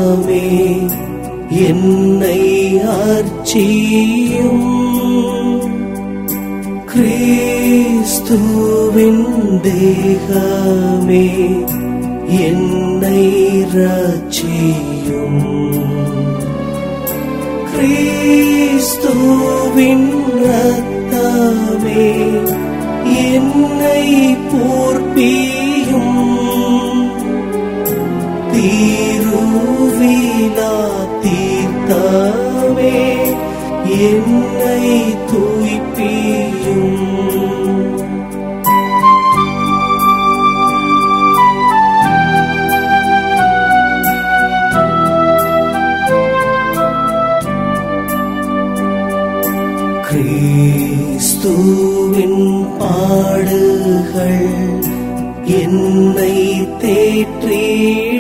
என்னை அர்ச்சியும். கிறிஸ்துவின் தேகமே என்னை ரட்சியும். கிறிஸ்துவின் இரத்தமே என்னை போர்ப்பியும். திருவிழா தீர்த்தமே என்னை தூய்ப்பியும். கிறிஸ்துவின் பாடுகள் என்னை தேற்றிட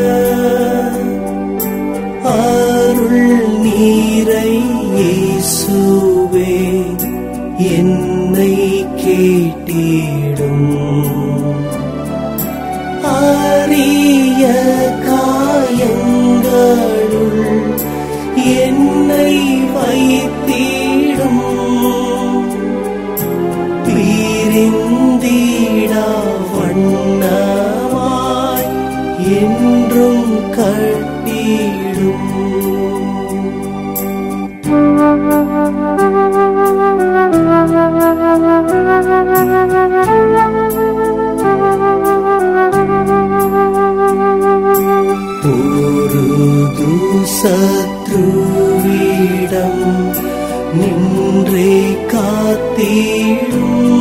அருள் நீரை இயேசுவே என்னை கேட்டிடும். அரிய காயங்களுள் என்னை வைத்திடும். பிரிந்திடா வண்ணமாய் என்றும் கட்டிடும். பொருது சத்ருவிடம் நின்றே காத்திடும்.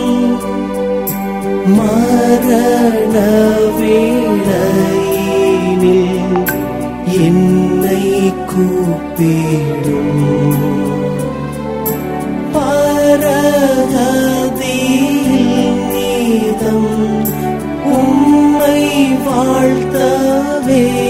மரண வேளையினில் என்னை கூப்பிடும். பரகதியில் நீதம் உம்மை வாழ்த்தவே